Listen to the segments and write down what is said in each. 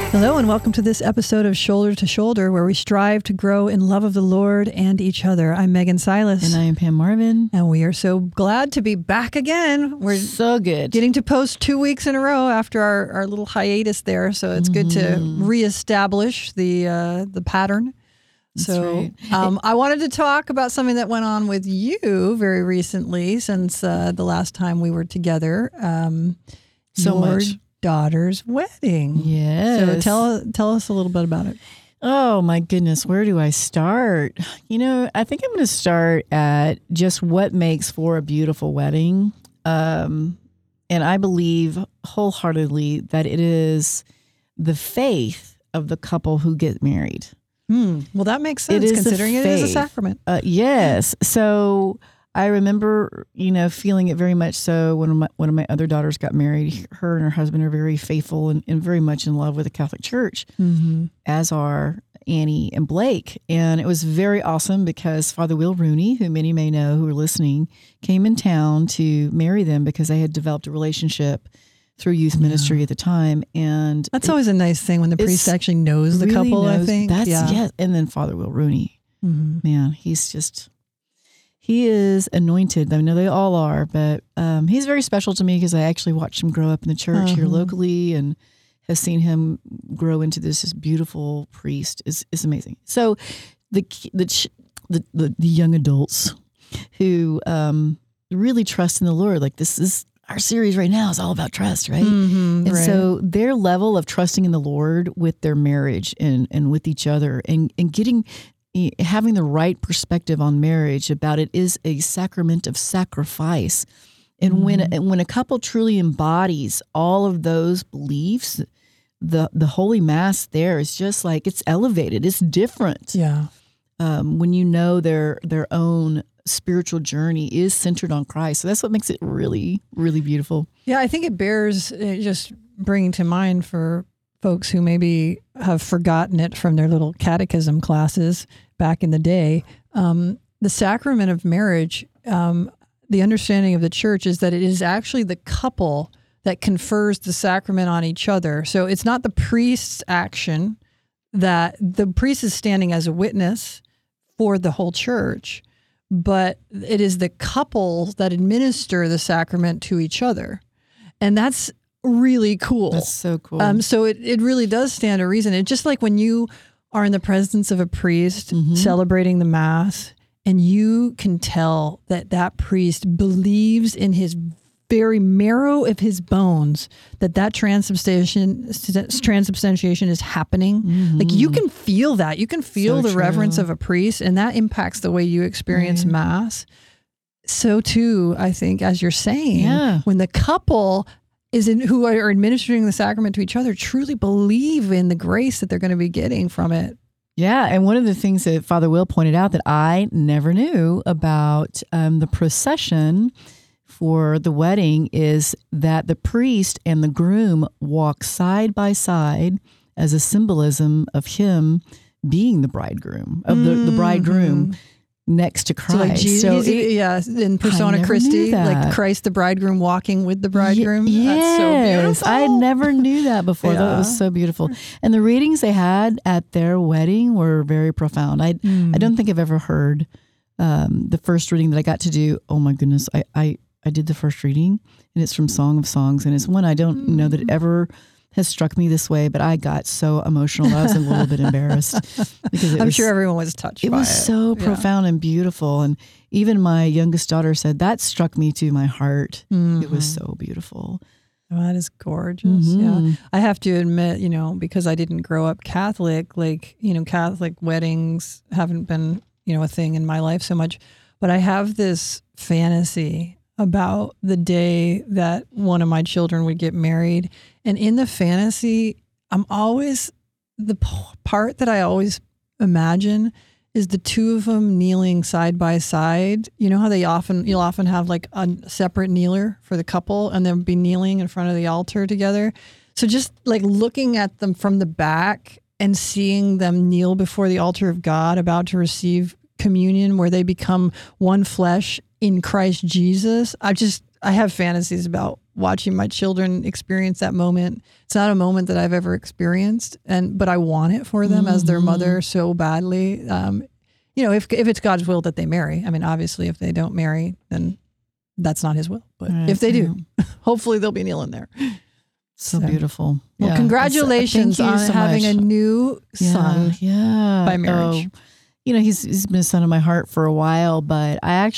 Hello and welcome to this episode of Shoulder to Shoulder, where we strive to grow in love of the Lord and each other. I'm Megan Silas. And I am Pam Marvin. And we are so glad to be back again. We're so good. Getting to post 2 weeks in a row after our little hiatus there. So it's good to reestablish the pattern. That's right. I wanted to talk about something that went on with you very recently since the last time we were together. Your daughter's wedding. Yes. So tell us a little bit about it. Oh my goodness, where do I start? I think I'm going to start at just what makes for a beautiful wedding. And I believe wholeheartedly that it is the faith of the couple who get married. Well, that makes sense considering it is a sacrament. Yes. So I remember, feeling it very much so when one of my other daughters got married. Her and her husband are very faithful and very much in love with the Catholic Church, as are Annie and Blake. And it was very awesome because Father Will Rooney, who many may know who are listening, came in town to marry them because they had developed a relationship through youth ministry at the time. And that's always a nice thing when the priest actually knows the really couple, I think. Yes. And then Father Will Rooney, man, he is anointed. I know they all are, but he's very special to me because I actually watched him grow up in the church here locally and have seen him grow into this beautiful priest. Is amazing. So the young adults who really trust in the Lord, like this is our series right now is all about trust, right? And so their level of trusting in the Lord with their marriage and with each other and having the right perspective on marriage about it is a sacrament of sacrifice. And when a couple truly embodies all of those beliefs, the Holy Mass there is just like, it's elevated. It's different. Yeah. When their own spiritual journey is centered on Christ. So that's what makes it really, really beautiful. Yeah, I think it bears just bringing to mind for folks who maybe have forgotten it from their little catechism classes back in the day. The sacrament of marriage, the understanding of the church is that it is actually the couple that confers the sacrament on each other. So it's not the priest's action, that the priest is standing as a witness for the whole church, but it is the couples that administer the sacrament to each other. And that's really cool. That's so cool. So it really does stand to reason. It's just like when you are in the presence of a priest celebrating the Mass, and you can tell that priest believes in his very marrow of his bones that transubstantiation is happening. Like you can feel that. You can feel the reverence of a priest, and that impacts the way you experience Mass. So too, I think, as you're saying, when the couple who are administering the sacrament to each other truly believe in the grace that they're going to be getting from it. Yeah, and one of the things that Father Will pointed out that I never knew about the procession for the wedding is that the priest and the groom walk side by side as a symbolism of him being the bridegroom, of the bridegroom next to Christ. So like in persona Christi, like Christ the bridegroom walking with the bridegroom. That's so beautiful. I never knew that before. That was so beautiful. And the readings they had at their wedding were very profound. I don't think I've ever heard the first reading that I got to do. Oh my goodness, I did the first reading, and it's from Song of Songs, and it's one I don't know that it ever has struck me this way, but I got so emotional. I was a little bit embarrassed because I'm sure everyone was touched by it. It was so profound and beautiful. And even my youngest daughter said, that struck me to my heart. It was so beautiful. Oh, that is gorgeous. Yeah. I have to admit, because I didn't grow up Catholic, Catholic weddings haven't been, a thing in my life so much, but I have this fantasy about the day that one of my children would get married. And in the fantasy, the part that I always imagine is the two of them kneeling side by side. You know how you'll often have like a separate kneeler for the couple, and they'll be kneeling in front of the altar together. So just like looking at them from the back and seeing them kneel before the altar of God, about to receive communion, where they become one flesh in Christ Jesus. I have fantasies about watching my children experience that moment. It's not a moment that I've ever experienced, but I want it for them as their mother so badly. If it's God's will that they marry. I mean, obviously, if they don't marry, then that's not his will. But if they do, hopefully they'll be kneeling there. So beautiful. Well, congratulations on having a new son by marriage. Oh, he's been a son of my heart for a while, but I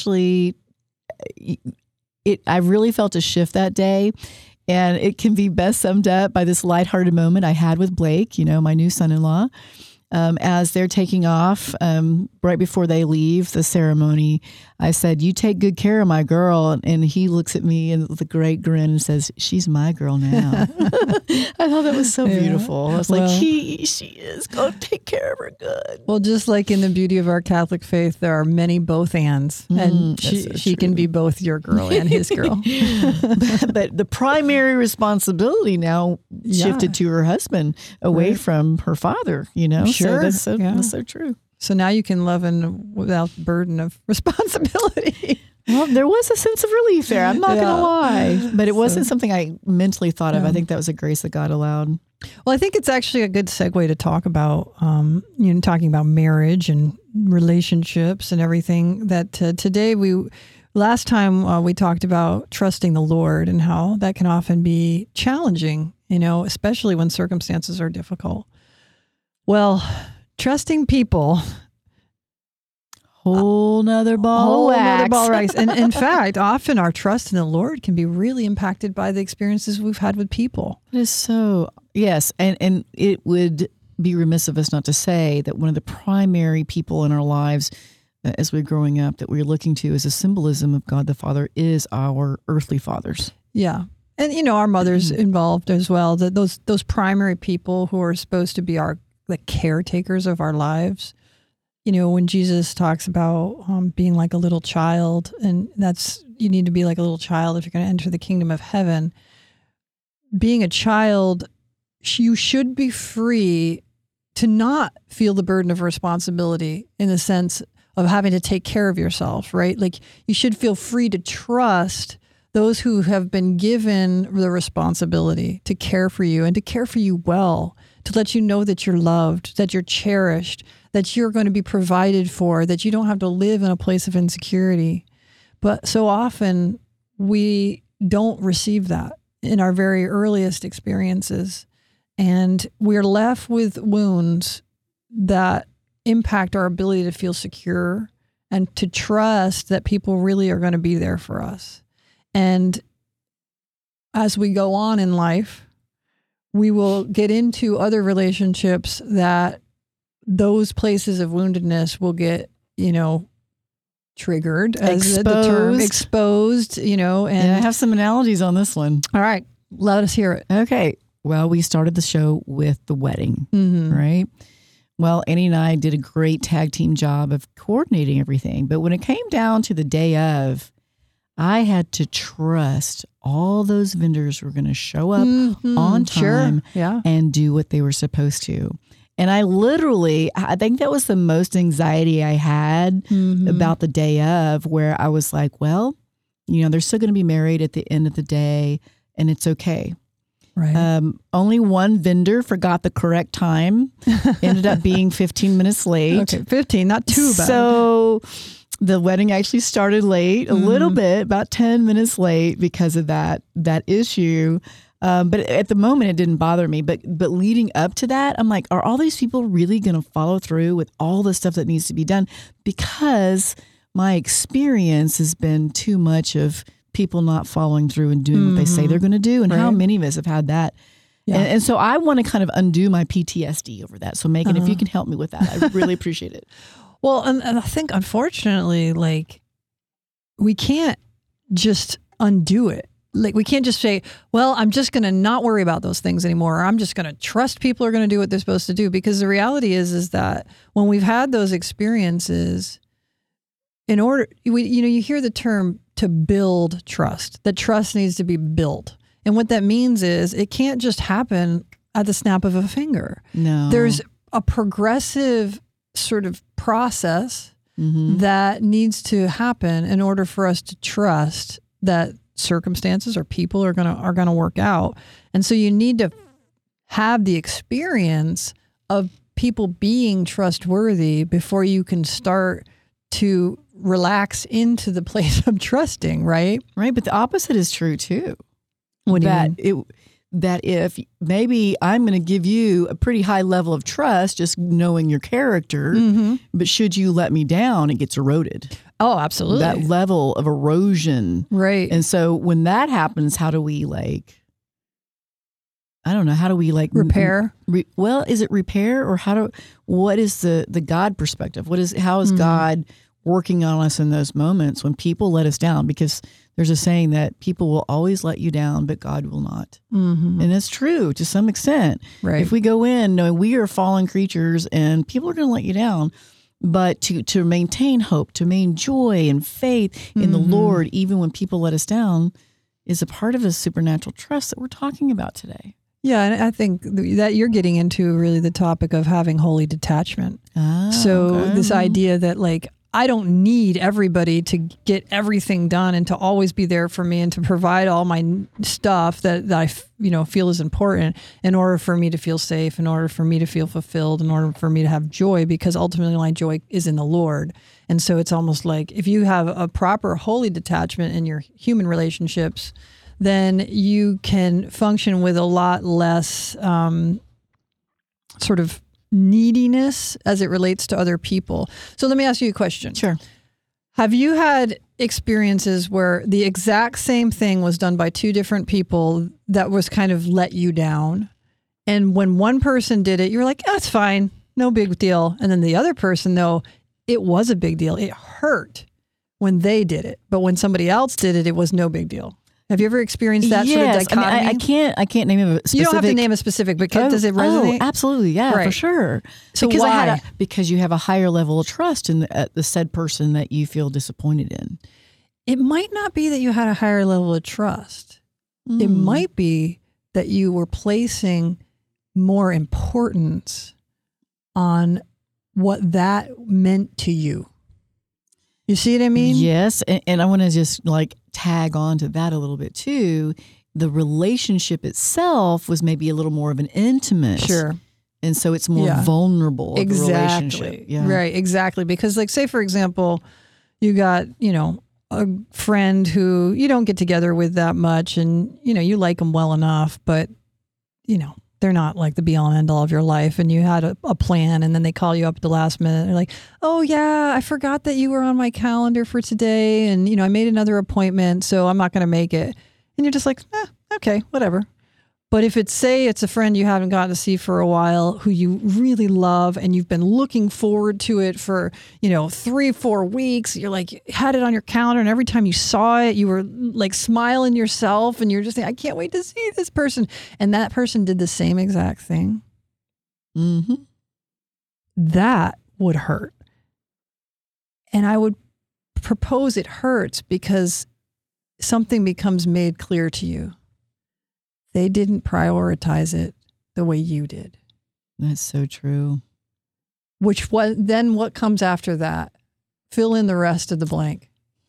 really felt a shift that day. And it can be best summed up by this lighthearted moment I had with Blake, my new son-in-law. As they're taking off, right before they leave the ceremony, I said, "You take good care of my girl." And he looks at me with a great grin and says, "She's my girl now." I thought that was so beautiful. I was she is going to take care of her good. Well, just like in the beauty of our Catholic faith, there are many both ands, and she can be both your girl and his girl. But the primary responsibility now shifted to her husband, away from her father, Sure. So that's so true. So now you can love without the burden of responsibility. Well, there was a sense of relief there. I'm not going to lie, but it wasn't something I mentally thought of. I think that was a grace that God allowed. Well, I think it's actually a good segue to talk about, talking about marriage and relationships and everything. That today last time we talked about trusting the Lord and how that can often be challenging, especially when circumstances are difficult. Well, trusting people, whole nother ball of wax. And in fact, often our trust in the Lord can be really impacted by the experiences we've had with people. It is so, yes. And it would be remiss of us not to say that one of the primary people in our lives as we're growing up that we're looking to as a symbolism of God the Father is our earthly fathers. Yeah. And, our mothers involved as well, that those primary people who are supposed to be the caretakers of our lives. When Jesus talks about being like a little child, and you need to be like a little child if you're going to enter the kingdom of heaven. Being a child, you should be free to not feel the burden of responsibility in the sense of having to take care of yourself, right? Like you should feel free to trust those who have been given the responsibility to care for you and to care for you well, to let you know that you're loved, that you're cherished, that you're going to be provided for, that you don't have to live in a place of insecurity. But so often we don't receive that in our very earliest experiences. And we're left with wounds that impact our ability to feel secure and to trust that people really are going to be there for us. And as we go on in life, we will get into other relationships that those places of woundedness will get, triggered as the term exposed, and I have some analogies on this one. All right, let us hear it. Okay. Well, we started the show with the wedding, right? Well, Annie and I did a great tag team job of coordinating everything. But when it came down to the day of, I had to trust all those vendors were going to show up on time and do what they were supposed to. And I think that was the most anxiety I had about the day of, where I was like, well, they're still going to be married at the end of the day and it's okay. Right. Only one vendor forgot the correct time, ended up being 15 minutes late. Okay, 15, not too bad. So the wedding actually started late, a little bit, about 10 minutes late because of that issue. But at the moment, it didn't bother me. But leading up to that, I'm like, are all these people really going to follow through with all the stuff that needs to be done? Because my experience has been too much of people not following through and doing what they say they're going to do. And how many of us have had that? Yeah. And so I want to kind of undo my PTSD over that. So Megan, if you can help me with that, I really appreciate it. Well, and I think, unfortunately, we can't just undo it. We can't just say, well, I'm just going to not worry about those things anymore. Or I'm just going to trust people are going to do what they're supposed to do. Because the reality is that when we've had those experiences, you hear the term to build trust, that trust needs to be built. And what that means is it can't just happen at the snap of a finger. No. There's a progressive sort of process that needs to happen in order for us to trust that circumstances or people are gonna work out. And so you need to have the experience of people being trustworthy before you can start to relax into the place of trusting, right? Right, but the opposite is true too. What do you mean? That if maybe I'm going to give you a pretty high level of trust, just knowing your character, but should you let me down, it gets eroded. Oh, absolutely. That level of erosion. Right. And so when that happens, how do we repair? Is it repair or what is the God perspective? How is God working on us in those moments when people let us down? Because there's a saying that people will always let you down, but God will not. And it's true to some extent. Right. If we go in knowing we are fallen creatures and people are going to let you down, but to maintain hope, to maintain joy and faith in the Lord, even when people let us down, is a part of a supernatural trust that we're talking about today. Yeah, and I think that you're getting into really the topic of having holy detachment. This idea that I don't need everybody to get everything done and to always be there for me and to provide all my stuff that I feel is important in order for me to feel safe, in order for me to feel fulfilled, in order for me to have joy, because ultimately my joy is in the Lord. And so it's almost like if you have a proper holy detachment in your human relationships, then you can function with a lot less sort of neediness as it relates to other people. So let me ask you a question. Sure. Have you had experiences where the exact same thing was done by two different people that was kind of let you down? And when one person did it, you were like, oh, it's fine, no big deal. And then the other person, though, it was a big deal. It hurt when they did it. But when somebody else did it, it was no big deal. Have you ever experienced that sort of dichotomy? I can't name a specific. You don't have to name a specific, but does it resonate? Oh, absolutely, yeah, right. For sure. So because why? Because you have a higher level of trust in the said person that you feel disappointed in. It might not be that you had a higher level of trust. It might be that you were placing more importance on what that meant to you. You see what I mean? Yes, and I want to just tag on to that a little bit too. The relationship itself was maybe a little more of an intimate. Sure. And so it's more vulnerable. Exactly. Yeah. Right, exactly. Because say, for example, you got, a friend who you don't get together with that much and, you like them well enough, but, they're not like the be all and end all of your life. And you had a plan and then they call you up at the last minute. They're like, oh yeah, I forgot that you were on my calendar for today. And, I made another appointment, so I'm not going to make it. And you're just like, okay, whatever. But if it's a friend you haven't gotten to see for a while who you really love and you've been looking forward to it for, 3-4 weeks, you're like, had it on your calendar and every time you saw it, you were like smiling yourself and you're just saying, I can't wait to see this person. And that person did the same exact thing. Mm-hmm. That would hurt. And I would propose it hurts because something becomes made clear to you. They didn't prioritize it the way you did. That's so true. Then what comes after that? Fill in the rest of the blank.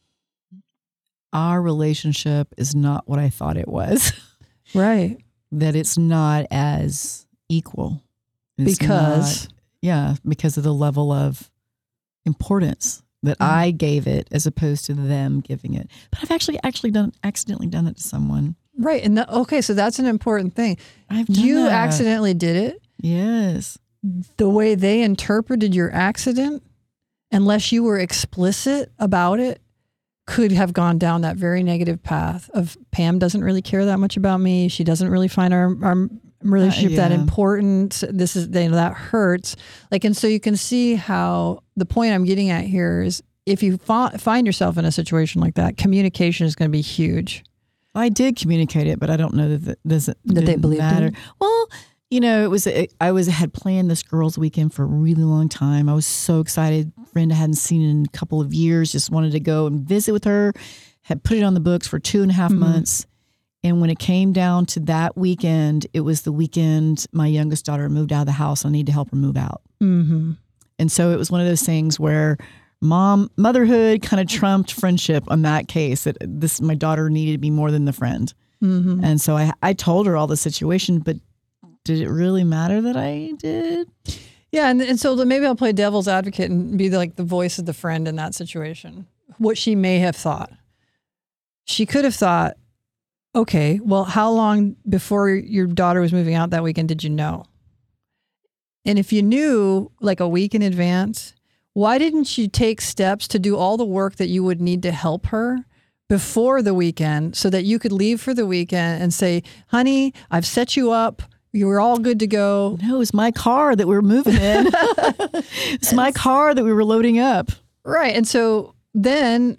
Our relationship is not what I thought it was. Right. That it's not as equal. Because of the level of importance that I gave it as opposed to them giving it. But I've actually accidentally done it to someone. Right. And so that's an important thing. You accidentally did it. Yes. The way they interpreted your accident, unless you were explicit about it, could have gone down that very negative path of Pam doesn't really care that much about me. She doesn't really find our relationship that important. This is, that hurts. And so you can see how the point I'm getting at here is if you find yourself in a situation like that, communication is going to be huge. I did communicate it, but I don't know that they believed matter. it. Well, I had planned this girls' weekend for a really long time. I was so excited. Brenda hadn't seen in a couple of years. Just wanted to go and visit with her. Had put it on the books for 2.5 months. And when it came down to that weekend, it was the weekend my youngest daughter moved out of the house. I need to help her move out. Mm-hmm. And so it was one of those things where motherhood kind of trumped friendship on that case. That my daughter needed me more than the friend. Mm-hmm. And so I told her all the situation, but did it really matter that I did? Yeah. And so maybe I'll play devil's advocate and be like the voice of the friend in that situation. What she may have thought. She could have thought, okay, well, how long before your daughter was moving out that weekend did you know? And if you knew like a week in advance, why didn't you take steps to do all the work that you would need to help her before the weekend so that you could leave for the weekend and say, honey, I've set you up. You were all good to go. No, it's my car that we were moving in. It's my car that we were loading up. Right. And so then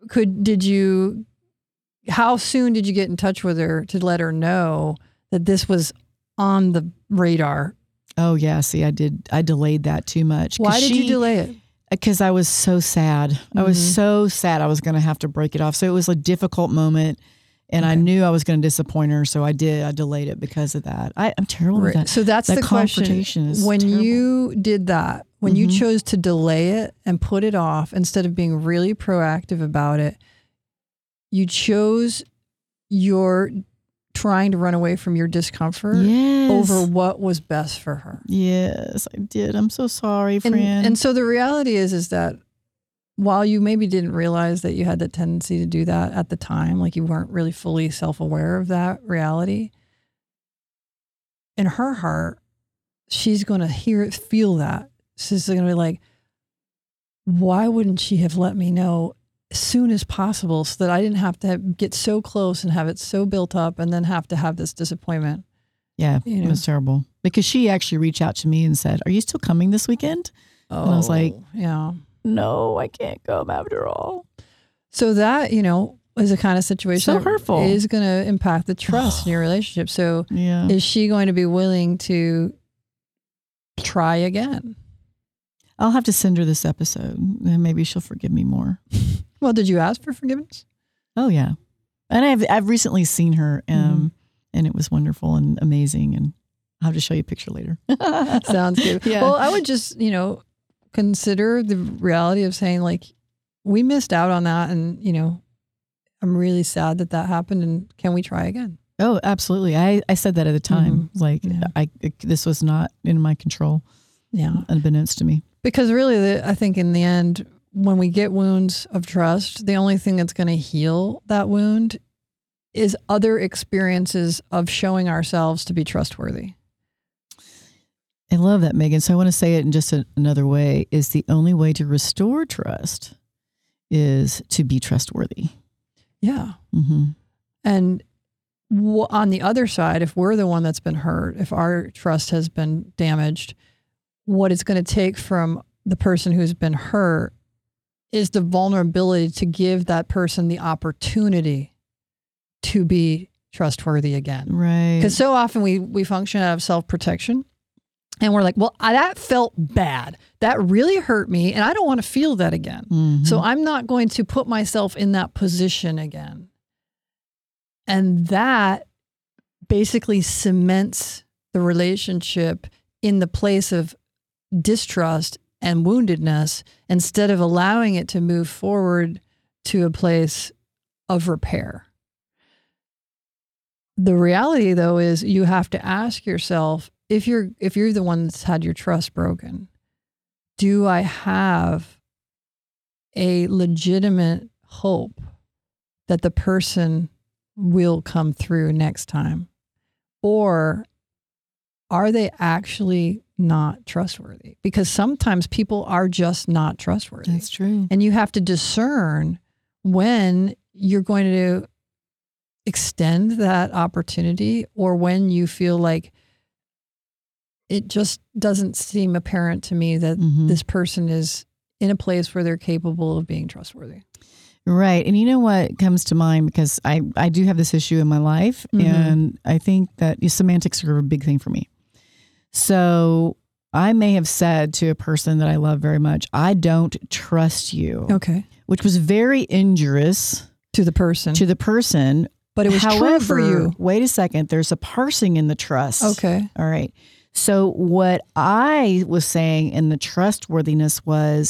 how soon did you get in touch with her to let her know that this was on the radar? Oh yeah. See, I delayed that too much. Why did you delay it? Because I was so sad. Mm-hmm. I was so sad I was going to have to break it off. So it was a difficult moment. And I knew I was going to disappoint her, so I did. I delayed it because of that. I'm terrible with that. So that's the question. When you did that, when you chose to delay it and put it off instead of being really proactive about it, you chose your trying to run away from your discomfort over what was best for her. Yes, I did. I'm so sorry, friend. And so the reality is that while you maybe didn't realize that you had the tendency to do that at the time, like you weren't really fully self-aware of that reality, in her heart, she's going to feel that. She's going to be like, why wouldn't she have let me know as soon as possible so that I didn't have to get so close and have it so built up and then have to have this disappointment? Yeah, it was terrible. Because she actually reached out to me and said, are you still coming this weekend? Oh, and I was like, yeah. No, I can't come after all. So that, is a kind of situation so hurtful. Is going to impact the trust in your relationship. So is she going to be willing to try again? I'll have to send her this episode and maybe she'll forgive me more. Well, did you ask for forgiveness? Oh yeah. And I've recently seen her and it was wonderful and amazing. And I'll have to show you a picture later. Sounds good. Yeah. Well, I would just, consider the reality of saying like, we missed out on that. And, I'm really sad that happened. And can we try again? Oh, absolutely. I said that at the time. Like this was not in my control. Yeah. Unbeknownst to me. Because really, I think in the end, when we get wounds of trust, the only thing that's going to heal that wound is other experiences of showing ourselves to be trustworthy. I love that, Megan. So I want to say it in just another way, is the only way to restore trust is to be trustworthy. Yeah. Mm-hmm. And on the other side, if we're the one that's been hurt, if our trust has been damaged, what it's going to take from the person who's been hurt is the vulnerability to give that person the opportunity to be trustworthy again. Right. Because so often we function out of self-protection. And we're like, well, that felt bad. That really hurt me. And I don't want to feel that again. Mm-hmm. So I'm not going to put myself in that position again. And that basically cements the relationship in the place of distrust and woundedness instead of allowing it to move forward to a place of repair. The reality, though, is you have to ask yourself, if you're the one that's had your trust broken, do I have a legitimate hope that the person will come through next time? Or are they actually not trustworthy? Because sometimes people are just not trustworthy. That's true. And you have to discern when you're going to extend that opportunity or when you feel like it just doesn't seem apparent to me that this person is in a place where they're capable of being trustworthy. Right. And you know what comes to mind, because I do have this issue in my life, and I think that semantics are a big thing for me. So I may have said to a person that I love very much, I don't trust you. Okay. Which was very injurious to the person. But it was true for you. Wait a second. There's a parsing in the trust. Okay. All right. So what I was saying in the trustworthiness was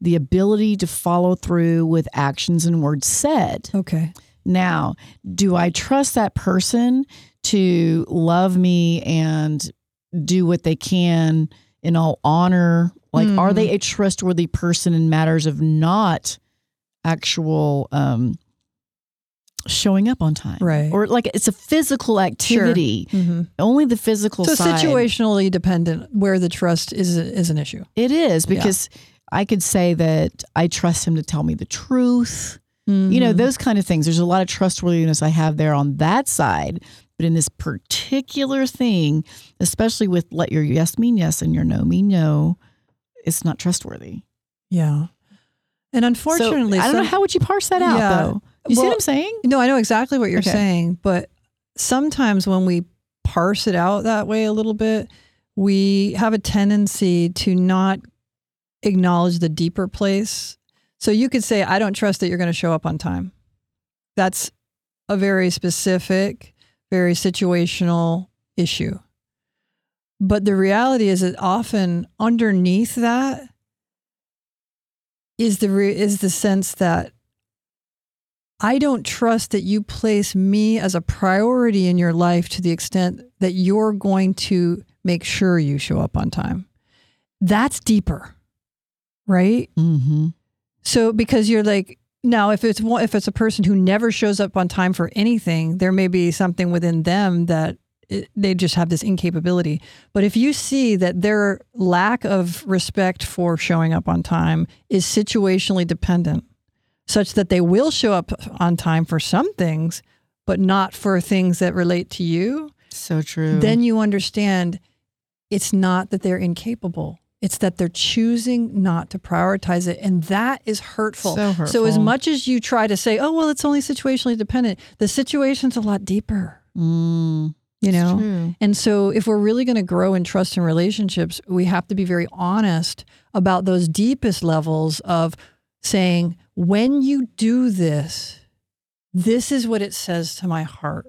the ability to follow through with actions and words said. Okay. Now, do I trust that person to love me and do what they can in all honor? Like, are they a trustworthy person in matters of not actual showing up on time? Right. Or like it's a physical activity. Sure. Mm-hmm. Only the physical so side. Situationally dependent where the trust is an issue. It is, because I could say that I trust him to tell me the truth. You know, those kind of things. There's a lot of trustworthiness I have there on that side. But in this particular thing, especially with let your yes mean yes and your no mean no, it's not trustworthy. Yeah. And unfortunately, so, I don't know, how would you parse that out though? You see what I'm saying? No, I know exactly what you're saying. But sometimes when we parse it out that way a little bit, we have a tendency to not acknowledge the deeper place. So you could say, I don't trust that you're going to show up on time. That's a very specific, very situational issue. But the reality is that often underneath that is the sense that I don't trust that you place me as a priority in your life to the extent that you're going to make sure you show up on time. That's deeper, right? Mm-hmm. So because you're like, now if it's a person who never shows up on time for anything, there may be something within them that they just have this incapability. But if you see that their lack of respect for showing up on time is situationally dependent, such that they will show up on time for some things, but not for things that relate to you. So true. Then you understand it's not that they're incapable. It's that they're choosing not to prioritize it. And that is hurtful. So hurtful. So as much as you try to say, oh, well, it's only situationally dependent, the situation's a lot deeper. You know? True. And so if we're really going to grow in trust in relationships, we have to be very honest about those deepest levels of saying, when you do this, this is what it says to my heart.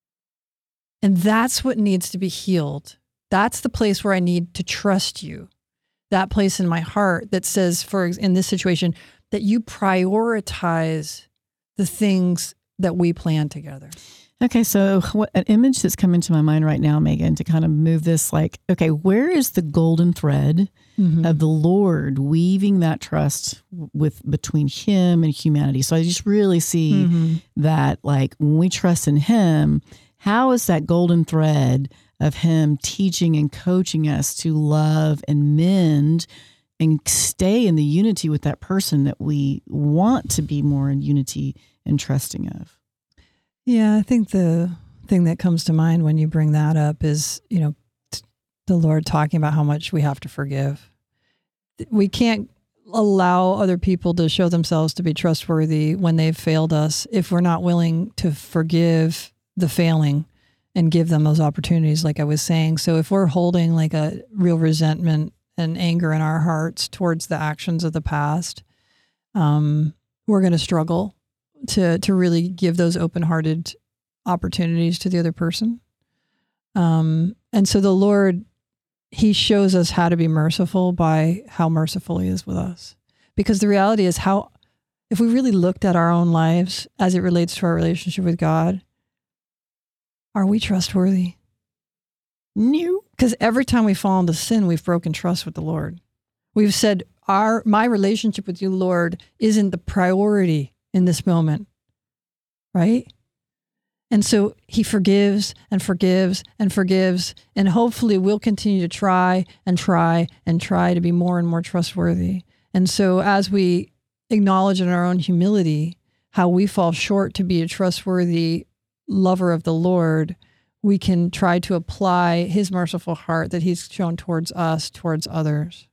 And that's what needs to be healed. That's the place where I need to trust you. That place in my heart that says, in this situation, that you prioritize the things that we plan together. Okay, so an image that's come into my mind right now, Megan, to kind of move this, like, okay, where is the golden thread of the Lord weaving that trust between Him and humanity? So I just really see that, like, when we trust in Him, how is that golden thread of Him teaching and coaching us to love and mend and stay in the unity with that person that we want to be more in unity and trusting of? Yeah, I think the thing that comes to mind when you bring that up is, the Lord talking about how much we have to forgive. We can't allow other people to show themselves to be trustworthy when they've failed us if we're not willing to forgive the failing and give them those opportunities, like I was saying. So if we're holding like a real resentment and anger in our hearts towards the actions of the past, we're going to struggle to really give those open-hearted opportunities to the other person. And so the Lord, He shows us how to be merciful by how merciful He is with us. Because the reality is if we really looked at our own lives as it relates to our relationship with God, are we trustworthy? No. Because every time we fall into sin, we've broken trust with the Lord. We've said, my relationship with you, Lord, isn't the priority in this moment, right? And so He forgives and forgives and forgives, and hopefully we'll continue to try and try and try to be more and more trustworthy. And so as we acknowledge in our own humility how we fall short to be a trustworthy lover of the Lord, we can try to apply His merciful heart that He's shown towards us, towards others.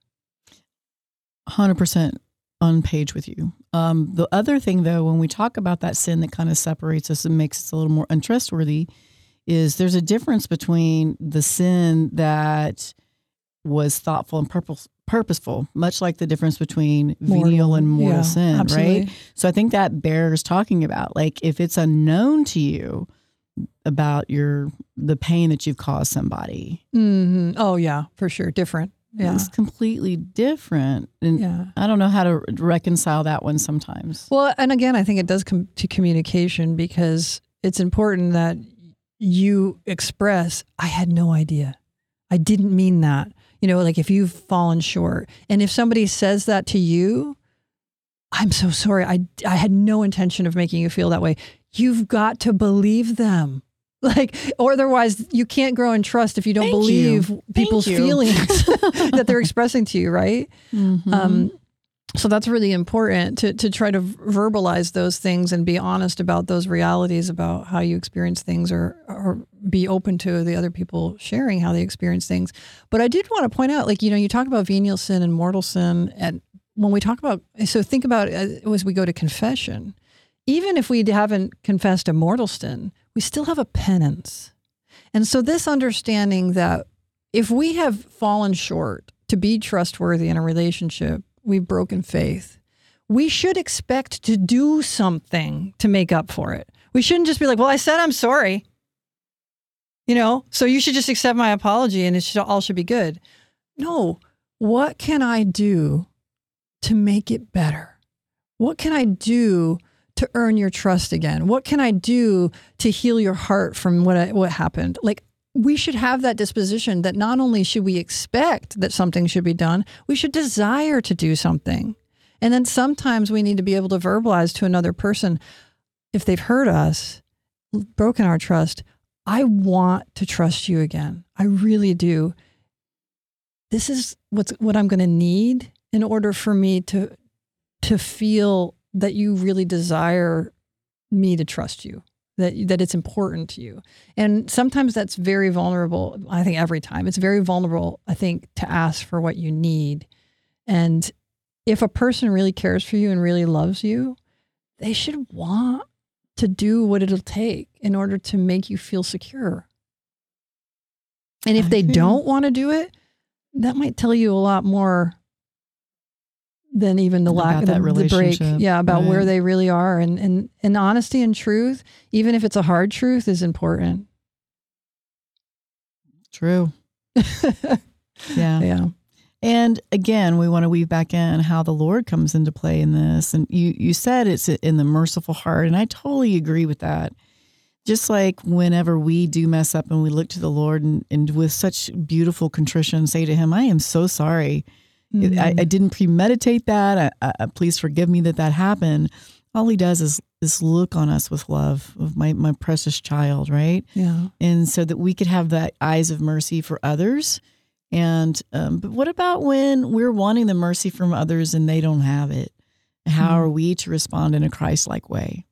100% on page with you. The other thing, though, when we talk about that sin that kind of separates us and makes us a little more untrustworthy, is there's a difference between the sin that was thoughtful and purposeful, much like the difference between venial and mortal sin, absolutely. Right? So I think that bears talking about. Like, if it's unknown to you about the pain that you've caused somebody. Mm-hmm. Oh, yeah, for sure. Different. is completely different. And I don't know how to reconcile that one sometimes. Well, and again, I think it does come to communication, because it's important that you express, I had no idea. I didn't mean that. Like if you've fallen short, and if somebody says that to you, I'm so sorry. I had no intention of making you feel that way. You've got to believe them. Or otherwise you can't grow in trust if you don't believe people's feelings that they're expressing to you, right? Mm-hmm. So that's really important to try to verbalize those things and be honest about those realities about how you experience things, or be open to the other people sharing how they experience things. But I did want to point out, you talk about venial sin and mortal sin, and when we talk about, so think about it as we go to confession, even if we haven't confessed a mortal sin, we still have a penance. And so this understanding that if we have fallen short to be trustworthy in a relationship, we've broken faith, we should expect to do something to make up for it. We shouldn't just be like, well, I said I'm sorry, so you should just accept my apology and all should be good. No, what can I do to make it better? What can I do to earn your trust again? What can I do to heal your heart from what happened? We should have that disposition that not only should we expect that something should be done, we should desire to do something. And then sometimes we need to be able to verbalize to another person, if they've hurt us, broken our trust, I want to trust you again. I really do. This is what I'm going to need in order for me to feel that you really desire me to trust you, that it's important to you. And sometimes that's very vulnerable. I think every time it's very vulnerable, I think, to ask for what you need. And if a person really cares for you and really loves you, they should want to do what it'll take in order to make you feel secure. And if they don't want to do it, that might tell you a lot more than even the lack of the break. Yeah, about where they really are. And honesty and truth, even if it's a hard truth, is important. True. Yeah. And again, we want to weave back in how the Lord comes into play in this. And you said it's in the merciful heart, and I totally agree with that. Just like whenever we do mess up and we look to the Lord and with such beautiful contrition say to him, I am so sorry. Mm-hmm. I didn't premeditate that. Please forgive me that happened. All he does is look on us with love of my precious child, right? Yeah. And so that we could have that eyes of mercy for others. And but what about when we're wanting the mercy from others and they don't have it? How are we to respond in a Christ-like way?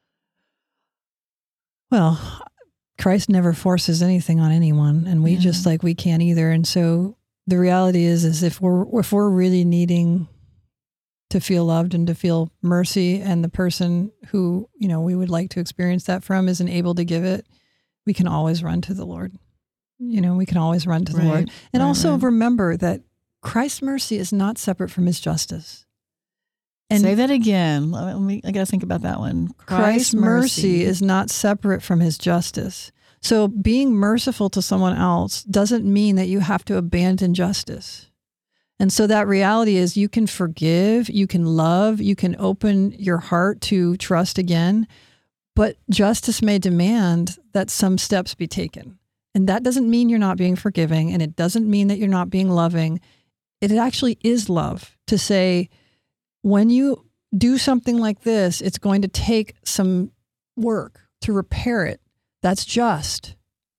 Well, Christ never forces anything on anyone, and we just we can't either. And so the reality is if we're really needing to feel loved and to feel mercy, and the person who we would like to experience that from isn't able to give it, we can always run to the Lord. We can always run to the Lord. And also remember that Christ's mercy is not separate from his justice. And say that again. I got to think about that one. Christ's mercy is not separate from his justice. So being merciful to someone else doesn't mean that you have to abandon justice. And so that reality is you can forgive, you can love, you can open your heart to trust again, but justice may demand that some steps be taken. And that doesn't mean you're not being forgiving, and it doesn't mean that you're not being loving. It actually is love to say, when you do something like this, it's going to take some work to repair it. That's just.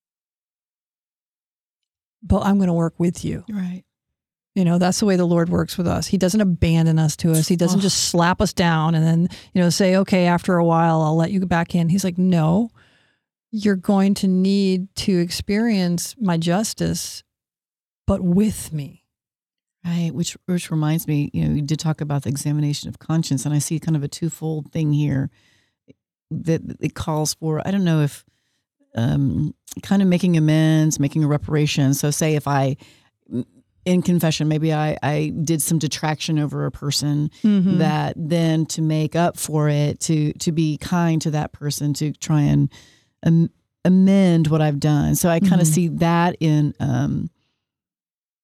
But I'm going to work with you. Right. That's the way the Lord works with us. He doesn't abandon us to us. He doesn't just slap us down and then, say, okay, after a while, I'll let you back in. He's like, no. You're going to need to experience my justice, but with me. Right, which reminds me, you did talk about the examination of conscience, and I see kind of a twofold thing here that it calls for. I don't know if kind of making amends, making a reparation. So say if in confession, maybe I did some detraction over a person, that then to make up for it, to be kind to that person, to try and amend what I've done. So I kind of see that in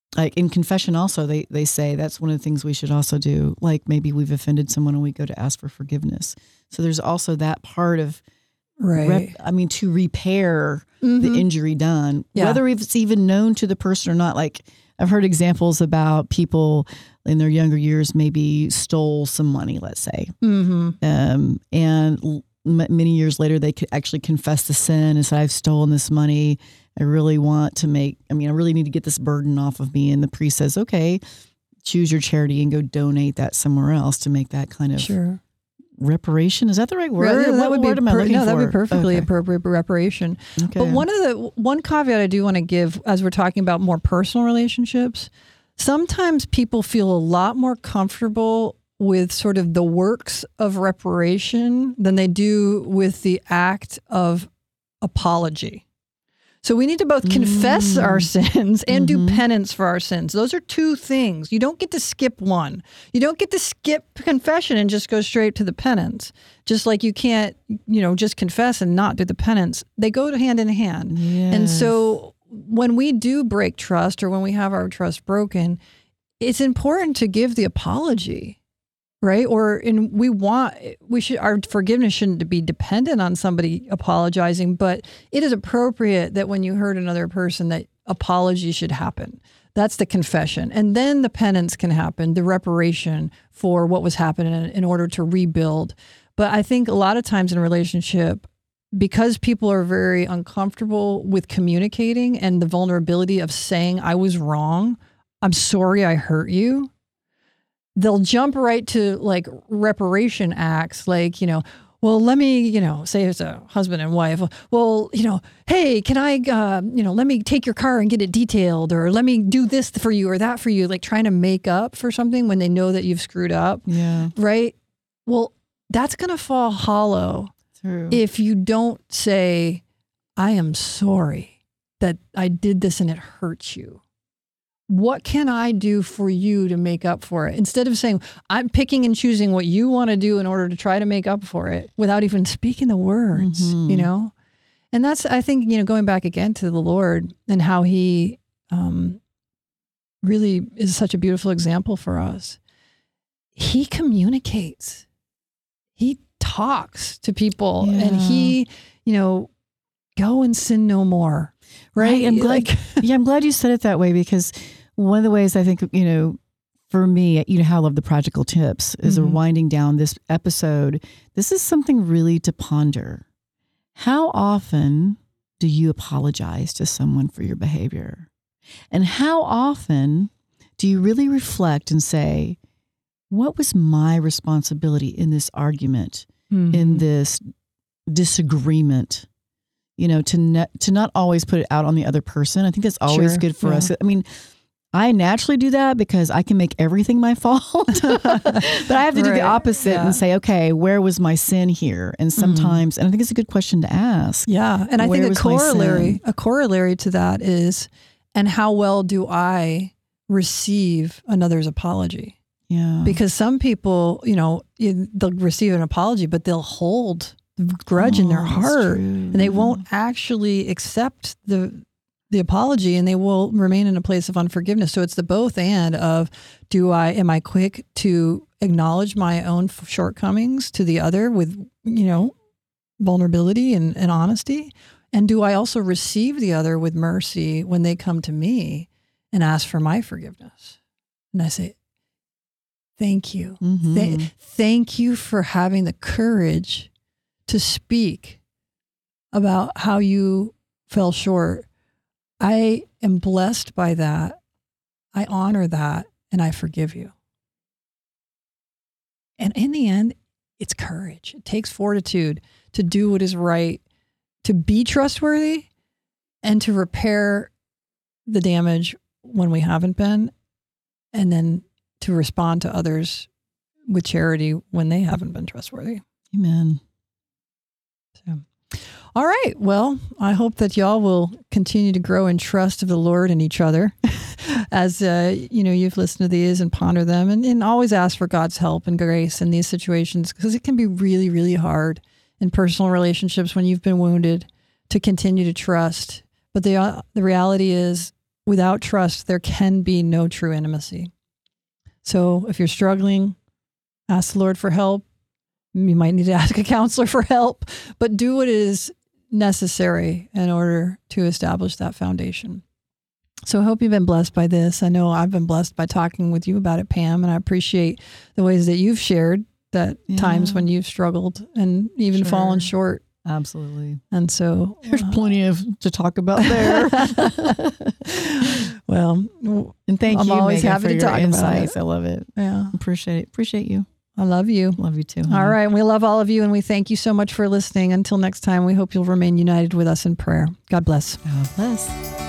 like in confession also, they say that's one of the things we should also do. Like maybe we've offended someone and we go to ask for forgiveness. So there's also that part of, right. to repair the injury done, whether it's even known to the person or not. Like I've heard examples about people in their younger years maybe stole some money, let's say. And many years later, they could actually confess the sin and say, I've stolen this money. I really need to get this burden off of me. And the priest says, okay, choose your charity and go donate that somewhere else to make that kind of reparation. Is that the right word? Yeah, that would be that'd be perfectly Okay. appropriate reparation. Okay. But one caveat I do want to give as we're talking about more personal relationships, sometimes people feel a lot more comfortable with sort of the works of reparation than they do with the act of apology. So we need to both confess our sins and do penance for our sins. Those are two things. You don't get to skip one. You don't get to skip confession and just go straight to the penance. Just like you can't, just confess and not do the penance. They go hand in hand. Yes. And so when we do break trust or when we have our trust broken, it's important to give the apology. Right? Our forgiveness shouldn't be dependent on somebody apologizing, but it is appropriate that when you hurt another person, that apology should happen. That's the confession. And then the penance can happen, the reparation for what was happening in order to rebuild. But I think a lot of times in a relationship, because people are very uncomfortable with communicating and the vulnerability of saying, I was wrong, I'm sorry I hurt you, they'll jump right to like reparation acts, like, well, let me, say it's a husband and wife. Well, hey, can I, let me take your car and get it detailed, or let me do this for you or that for you, like trying to make up for something when they know that you've screwed up. Yeah. Right. Well, that's going to fall hollow. True. If you don't say, I am sorry that I did this and it hurts you. What can I do for you to make up for it? Instead of saying, I'm picking and choosing what you want to do in order to try to make up for it without even speaking the words, And that's, I think, going back again to the Lord and how he really is such a beautiful example for us. He communicates. He talks to people and he, go and sin no more. Right. I'm glad, I'm glad you said it that way, because one of the ways I think, for me, how I love the practical tips is we're winding down this episode. This is something really to ponder. How often do you apologize to someone for your behavior? And how often do you really reflect and say, what was my responsibility in this argument, in this disagreement? To not always put it out on the other person. I think that's always good for us. I mean, I naturally do that because I can make everything my fault, but I have to do the opposite and say, okay, where was my sin here? And sometimes, and I think it's a good question to ask. Yeah. And I think a corollary to that is, and how well do I receive another's apology? Yeah. Because some people, they'll receive an apology, but they'll hold grudge in their heart, and they won't actually accept the apology, and they will remain in a place of unforgiveness. So it's the both and of, am I quick to acknowledge my own shortcomings to the other with, vulnerability and honesty? And do I also receive the other with mercy when they come to me and ask for my forgiveness? And I say, thank you. Thank you for having the courage to speak about how you fell short. I am blessed by that. I honor that, and I forgive you. And in the end, it's courage. It takes fortitude to do what is right, to be trustworthy, and to repair the damage when we haven't been, and then to respond to others with charity when they haven't been trustworthy. Amen. All right. Well, I hope that y'all will continue to grow in trust of the Lord and each other as, you've listened to these and ponder them, and always ask for God's help and grace in these situations, because it can be really, really hard in personal relationships when you've been wounded to continue to trust. But the reality is, without trust, there can be no true intimacy. So if you're struggling, ask the Lord for help. You might need to ask a counselor for help, but do what is necessary in order to establish that foundation. So I hope you've been blessed by this. I know I've been blessed by talking with you about it, Pam, and I appreciate the ways that you've shared that times when you've struggled and even fallen short. Absolutely. And so there's plenty to talk about there. Well, and thank you. I'm always happy to talk insights. about it. I love it. Yeah. Appreciate you. I love you. Love you too. Honey. All right. We love all of you, and we thank you so much for listening. Until next time, we hope you'll remain united with us in prayer. God bless. God bless.